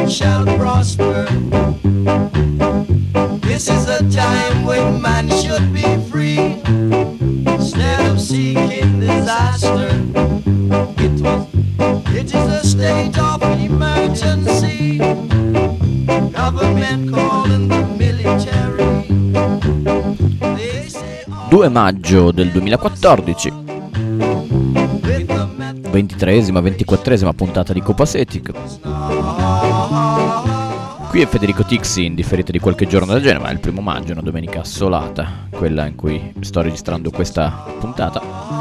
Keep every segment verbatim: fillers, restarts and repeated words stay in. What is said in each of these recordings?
shall prosper. This is a time when man should be free, instead of seeking disaster. It was, it is a state of emergency. Government calling the military. They say due maggio del duemilaquattordici, ventitreesima, ventiquattresima puntata di Copacetic. Qui è Federico Tixi, in differita di qualche giorno del genere, ma è il primo maggio, una domenica assolata, quella in cui sto registrando questa puntata.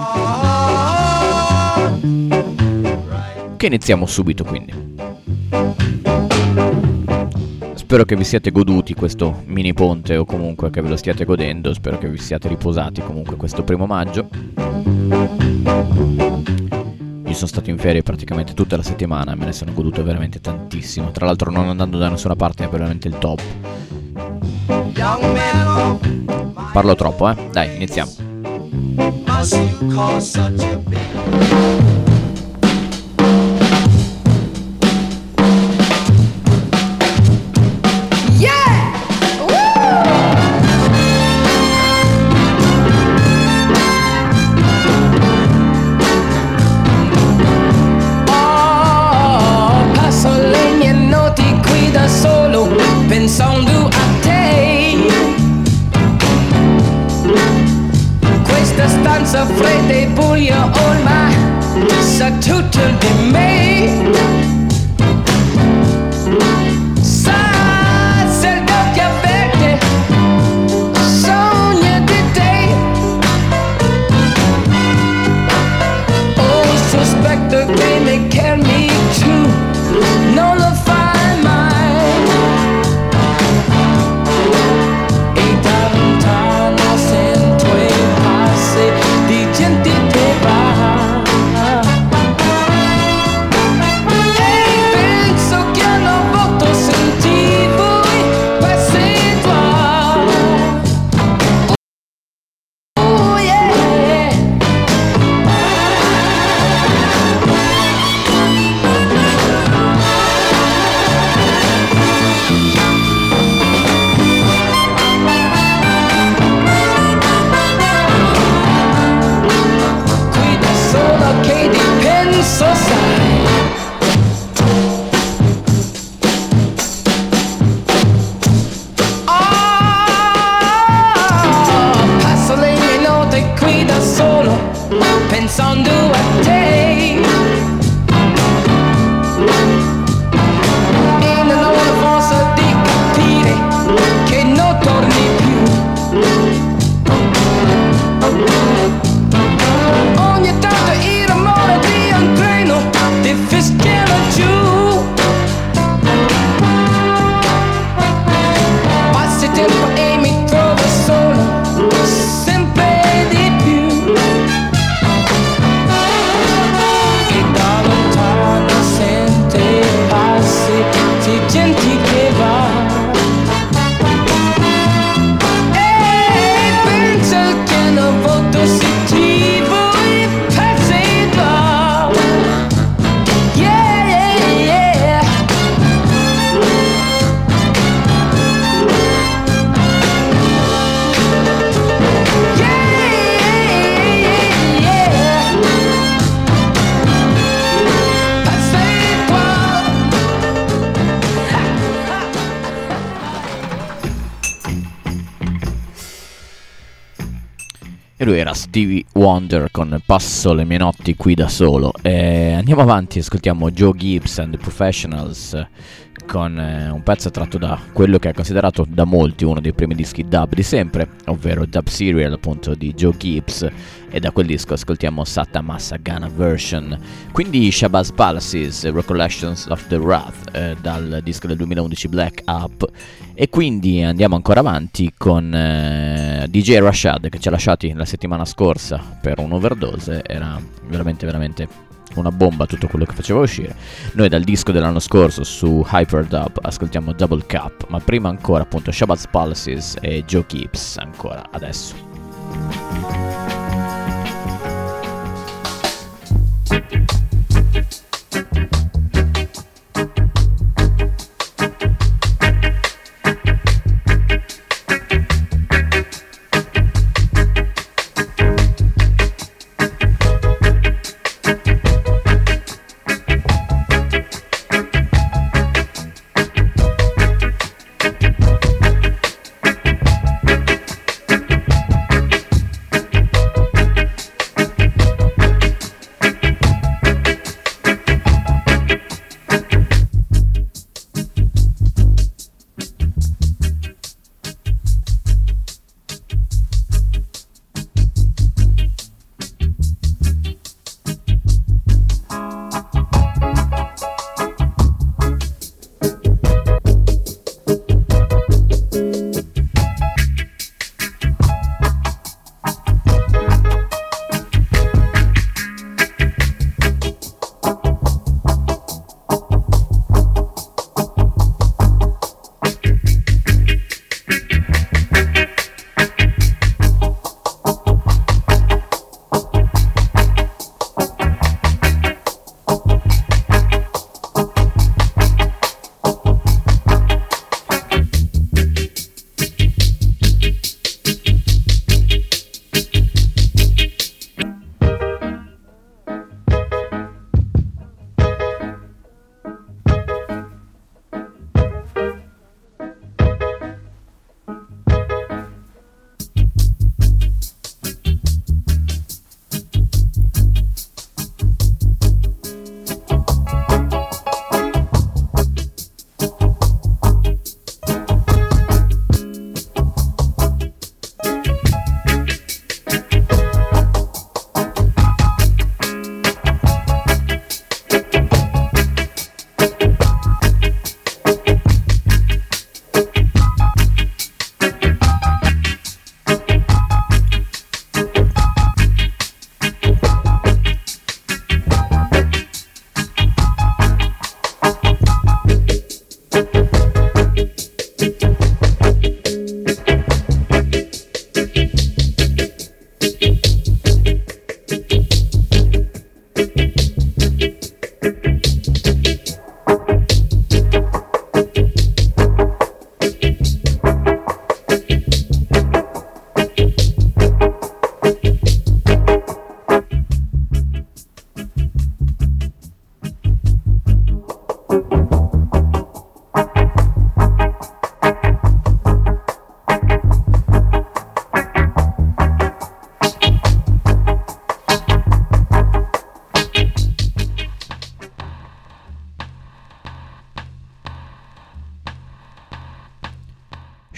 Che iniziamo subito, quindi. Spero che vi siate goduti questo mini ponte, o comunque che ve lo stiate godendo. Spero che vi siate riposati comunque questo primo maggio. Io sono stato in ferie praticamente tutta la settimana, me ne sono goduto veramente tantissimo. Tra l'altro non andando da nessuna parte è veramente il top. Parlo troppo, eh? Dai, iniziamo. Pensando a te, questa stanza fredda e buia ormai sa tutto di me. Sa se il occhio verde sogna di te. Oh, sospetto che mi chiami tu, non lo fai mai. Pensando a te, e non ho la forza di capire che non torni più. Ogni tanto il rumore di un treno ti fischia giù. Passi tempo e mi trovo solo, sempre di più. Gente che va e pensa che non voto sentivo e pezzi va. Yeah, yeah, yeah. Yeah, yeah. Pezzi qua. E lui era Stevie Wonder con Passo le mie notti qui da solo. E andiamo avanti, ascoltiamo Joe Gibbs and the Professionals con eh, un pezzo tratto da quello che è considerato da molti uno dei primi dischi dub di sempre, ovvero Dub Serial, appunto, di Joe Gibbs, e da quel disco ascoltiamo Sata Massa Ghana Version. Quindi Shabazz Palaces, Recollections of the Wrath, eh, dal disco del duemilaundici Black Up. E quindi andiamo ancora avanti con eh, D J Rashad, che ci ha lasciati la settimana scorsa per un'overdose. Era veramente veramente una bomba tutto quello che faceva uscire. Noi dal disco dell'anno scorso su Hyperdub ascoltiamo Double Cup, ma prima ancora appunto Shabazz Palaces e Joe Gibbs ancora adesso.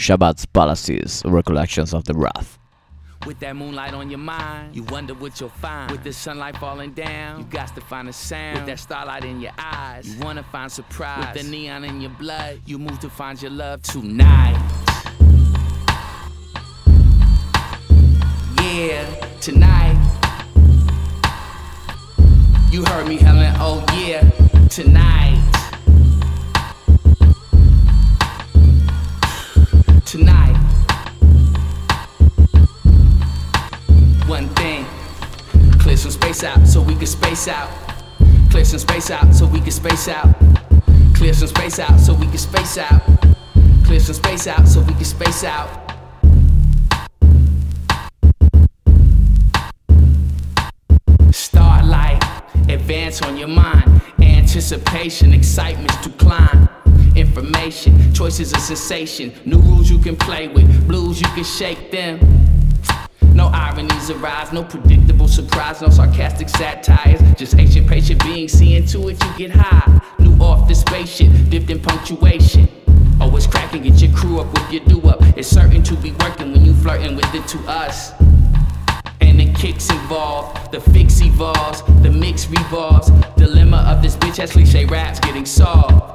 Shabbat's Palaces, Recollections of the Wrath. With that moonlight on your mind, you wonder what you'll find. With the sunlight falling down, you got to find a sound. With that starlight in your eyes, you wanna find surprise. With the neon in your blood, you move to find your love tonight. Yeah, tonight. You heard me helen, oh yeah, tonight. Tonight. One thing, clear some space out so we can space out. Clear some space out so we can space out. Clear some space out so we can space out. Clear some space out so we can space out. Starlight, advance on your mind. Anticipation, excitement's to climb. Information, choices of sensation. New rules you can play with, blues you can shake them. No ironies arise, no predictable surprise, no sarcastic satires. Just ancient patient beings, seeing to it you get high. New off the spaceship, dipped in punctuation. Oh, it's cracking, get your crew up with your do up. It's certain to be working when you flirting with it to us. And the kicks involved, the fix evolves, the mix revolves. Dilemma of this bitch as cliche raps getting solved.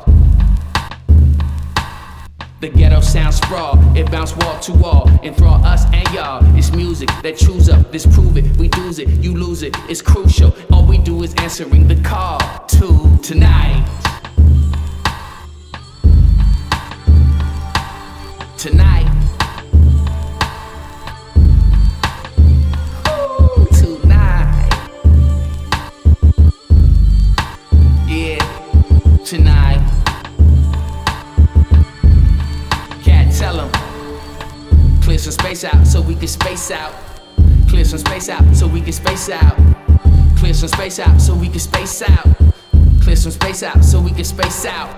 The ghetto sound sprawl, it bounce wall to wall, enthrall us and y'all. It's music that chews up, disprove it, we lose it, you lose it, it's crucial. All we do is answering the call to tonight. Tonight. Ooh, tonight. Yeah, tonight. Tell them, clear some space out so we can space out. Clear some space out so we can space out. Clear some space out so we can space out. Clear some space out so we can space out.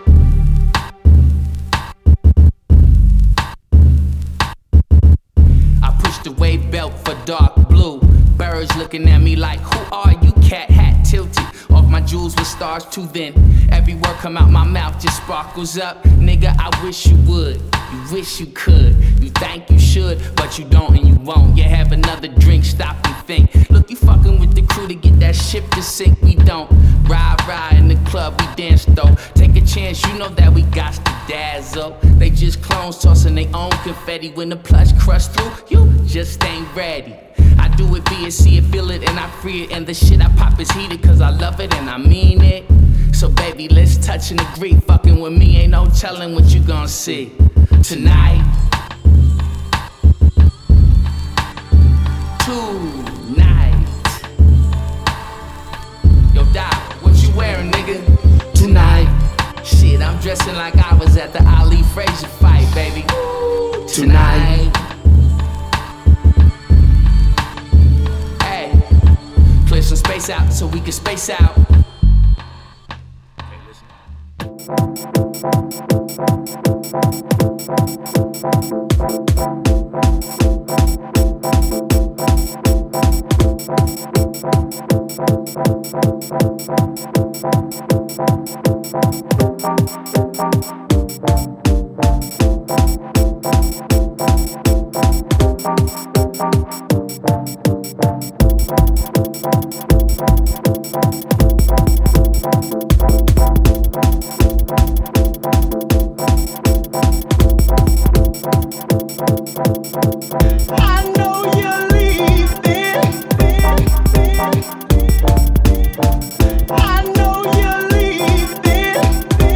I push the wave belt for dark blue. Birds looking at me like, who are you? Cat hat tilted. Off my jewels with stars too thin. Every word come out my mouth just sparkles up. Nigga, I wish you would. You wish you could. You think you should, but you don't and you won't. You have another drink, stop and think. Look, you fucking with the crew to get that ship to sink. We don't ride, ride in the club, we dance though. Take a chance, you know that we got to dazzle. They just clones tossing their own confetti. When the plush crush through, you just ain't ready. I do it, be it, see it, feel it, and I free it. And the shit I pop is heated, cause I love it and I mean it. So baby, let's touch and agree. Fucking with me, ain't no telling what you gon' see tonight. Tonight. Yo, Doc, what you wearing, nigga? Tonight. Shit, I'm dressing like I was at the Ali Frazier fight, baby. Tonight. Hey, clear some space out so we can space out. I know you're leaving.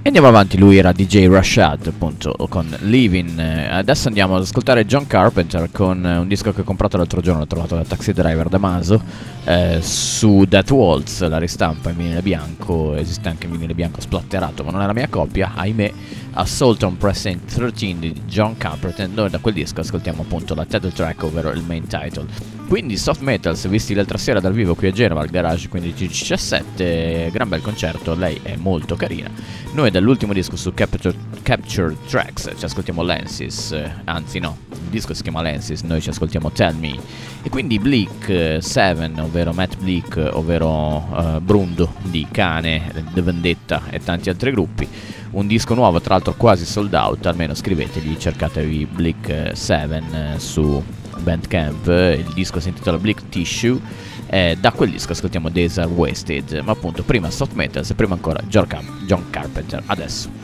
andiamo avanti, lui era D J Rashad appunto con Living. Adesso andiamo ad ascoltare John Carpenter con un disco che ho comprato l'altro giorno, l'ho trovato da Taxi Driver Damaso, eh, su That Waltz, la ristampa in vinile bianco. Esiste anche in vinile bianco splatterato, ma non è la mia copia, ahimè. Assault on Precinct tredici di John Carpenter. Noi da quel disco ascoltiamo appunto la title track, ovvero il main title. Quindi Soft Metals, visti l'altra sera dal vivo qui a Genova al Garage quindici diciassette, gran bel concerto, lei è molto carina. Noi dall'ultimo disco su Capture, Capture Tracks ci ascoltiamo Lenses, anzi no, il disco si chiama Lenses, noi ci ascoltiamo Tell Me. E quindi Bleak sette, ovvero Matt Bleak, ovvero uh, Brundo di Cane, The Vendetta e tanti altri gruppi. Un disco nuovo, tra l'altro quasi sold out, almeno scrivetegli, cercatevi Bleak sette su Bandcamp. Il disco si intitola Bleak Tissue e da quel disco ascoltiamo Days Are Wasted. Ma appunto prima Soft Metals e prima ancora John Carpenter. Adesso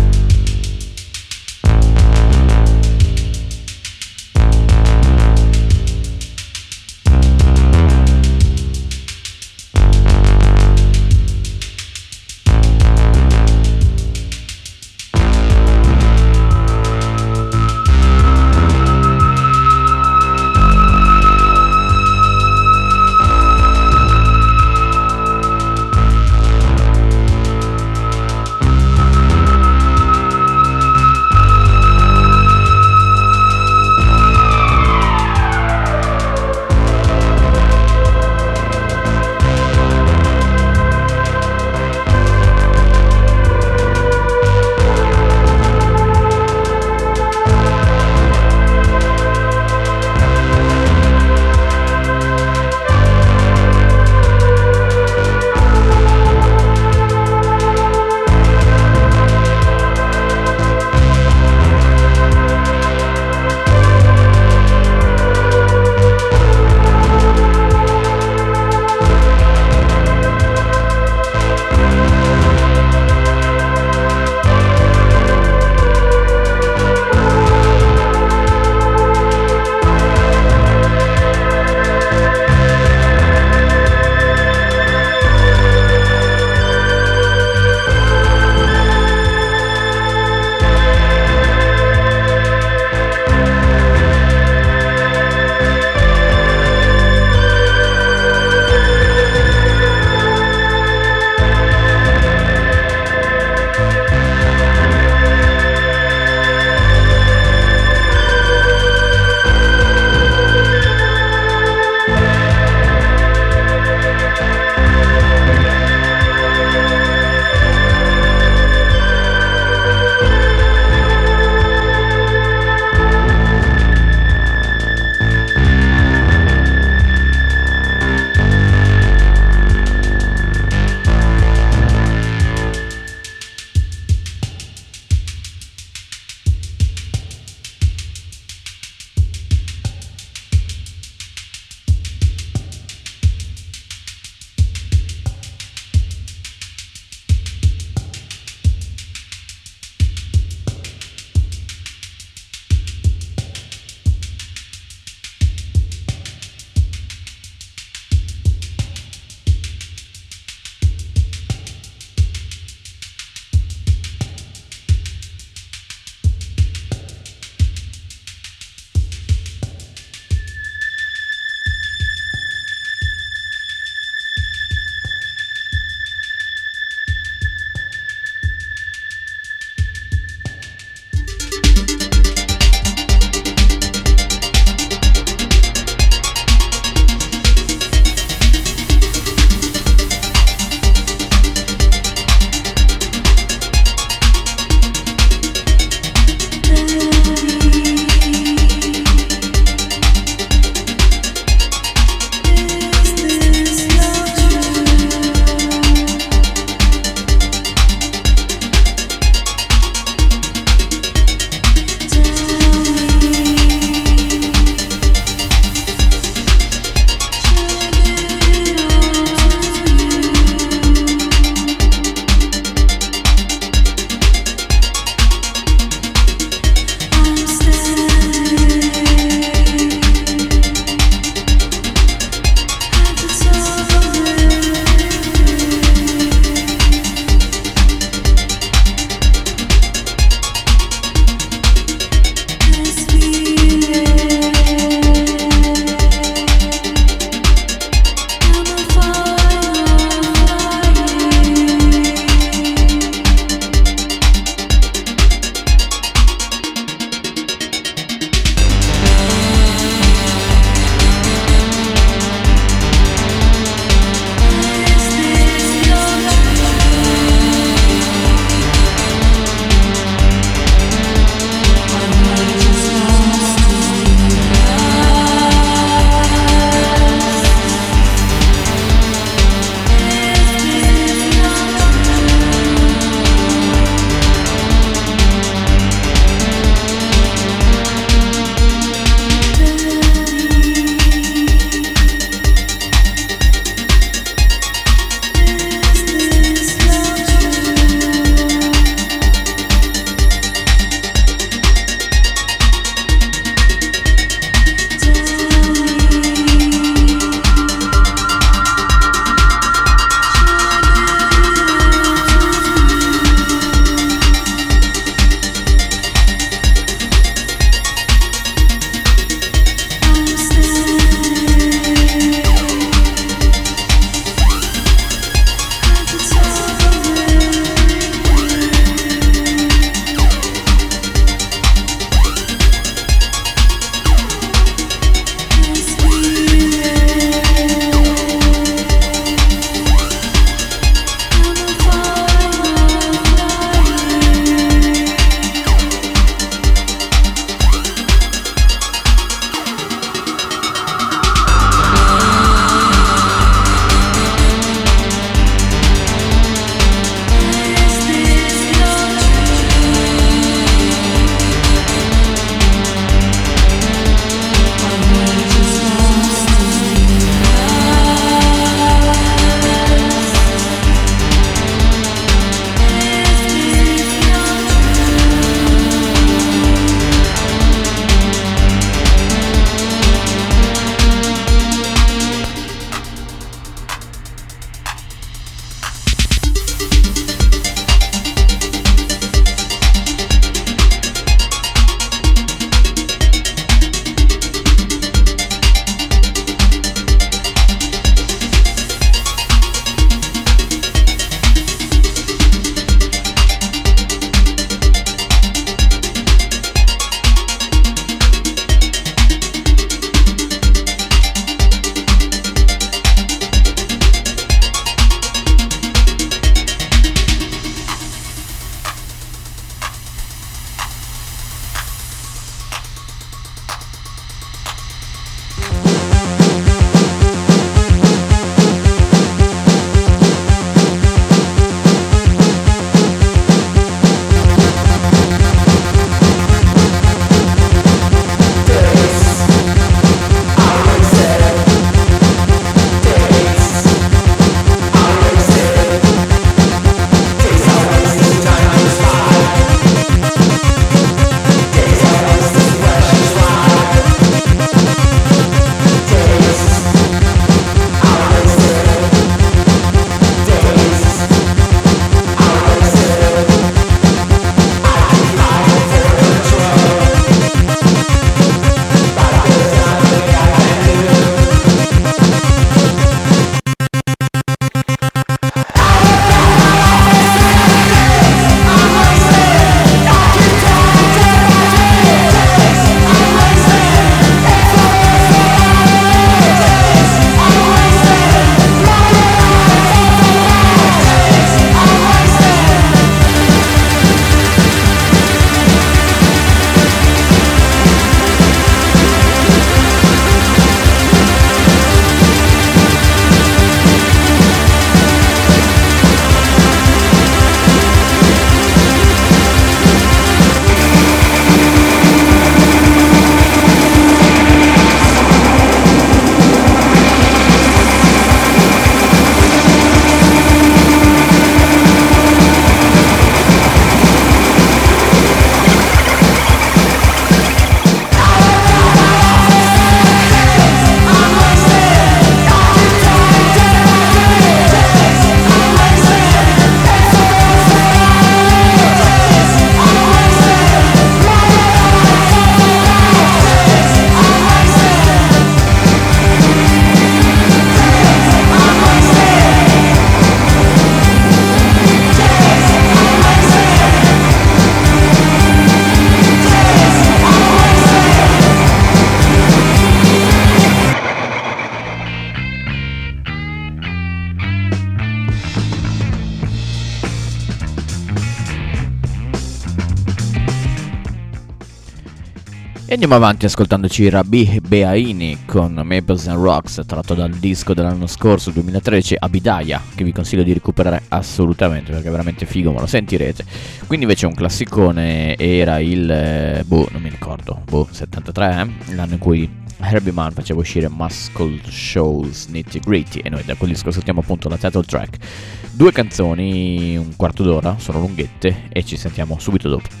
E andiamo avanti ascoltandoci Rabih Beaini con Maples and Rocks, tratto dal disco dell'anno scorso, duemilatredici, Abidaya, che vi consiglio di recuperare assolutamente perché è veramente figo, ma lo sentirete. Quindi invece un classicone era il, eh, boh, non mi ricordo, boh, settantatré, eh? L'anno in cui Herbie Mann faceva uscire Muscle Shoals Nitty Gritty, e noi da quel disco ascoltiamo appunto la title track. Due canzoni, un quarto d'ora, sono lunghette e ci sentiamo subito dopo.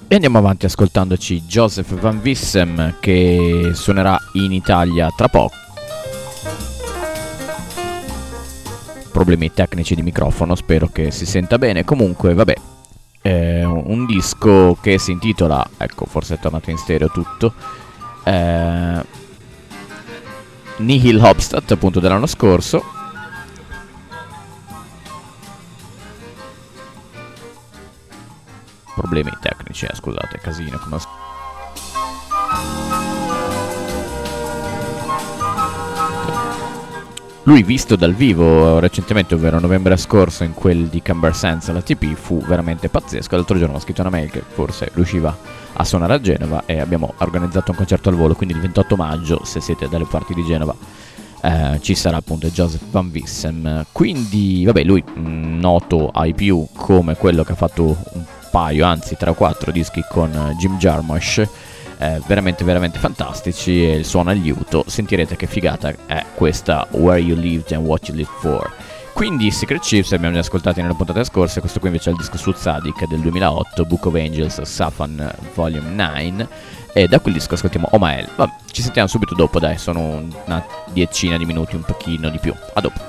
E andiamo avanti ascoltandoci Joseph Van Vissem, che suonerà in Italia tra poco. Problemi tecnici di microfono, spero che si senta bene. Comunque, vabbè, eh, un disco che si intitola, ecco, forse è tornato in stereo tutto, eh, Nihil Hopstadt, appunto, dell'anno scorso. Problemi tecnici, eh, scusate, casino come as- Lui visto dal vivo recentemente, ovvero novembre scorso, in quel di Cumbersense alla T P, fu veramente pazzesco. L'altro giorno ho scritto una mail che forse riusciva a suonare a Genova e abbiamo organizzato un concerto al volo, quindi il ventotto maggio, se siete dalle parti di Genova, eh, ci sarà appunto Joseph Van Vissem. Quindi vabbè, lui mh, noto ai più come quello che ha fatto un paio, anzi tre o quattro dischi con uh, Jim Jarmusch, eh, veramente veramente fantastici, e il suono al liuto, sentirete che figata è questa Where You Lived and What You Lived For. Quindi Secret Chips abbiamo già ascoltati nelle puntate scorse, questo qui invece è il disco su Tzadik del duemilaotto, Book of Angels, Safan Volume nove, e da quel disco ascoltiamo Omael. Vabbè, ci sentiamo subito dopo, dai, sono una diecina di minuti, un pochino di più. A dopo.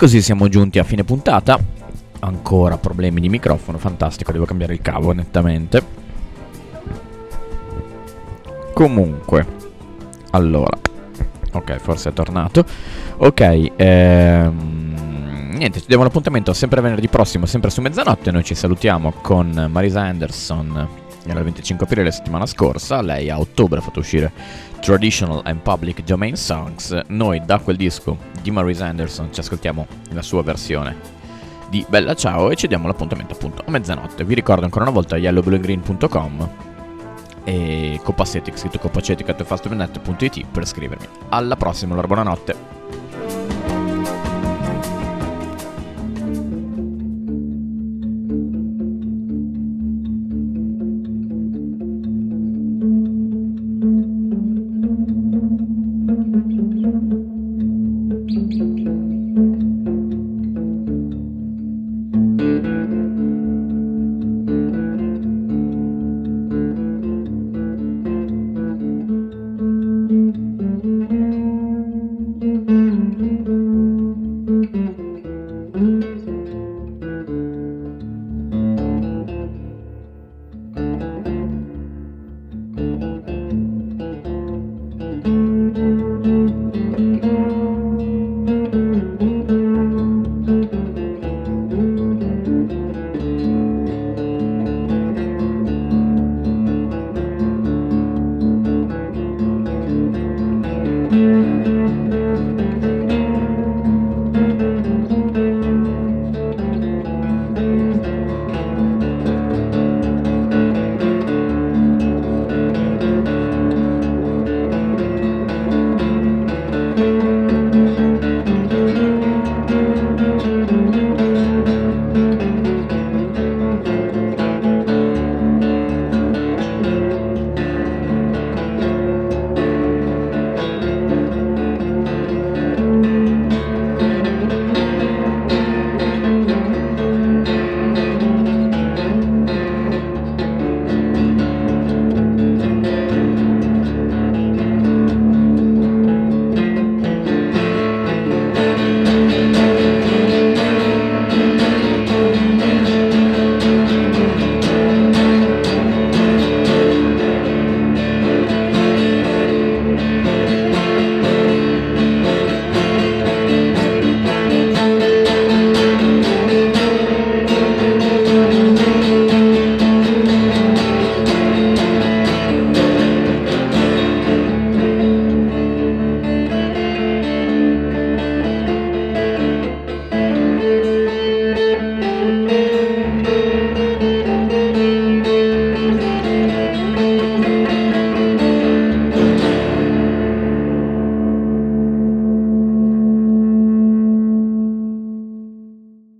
così siamo giunti a fine puntata. Ancora problemi di microfono, fantastico, devo cambiare il cavo nettamente. Comunque, allora, ok, forse è tornato. Ok, ehm, niente, ci diamo l'appuntamento sempre venerdì prossimo, sempre su mezzanotte. Noi ci salutiamo con Marisa Anderson. Era il venticinque aprile settimana scorsa. Lei a ottobre ha fatto uscire Traditional and Public Domain Songs. Noi da quel disco di Marisa Anderson ci ascoltiamo la sua versione di Bella Ciao e ci diamo l'appuntamento appunto a mezzanotte. Vi ricordo ancora una volta yellow blue green punto com e Copacetic, scritto copacetic at fastwebnet punto it per scrivermi. Alla prossima, allora buonanotte.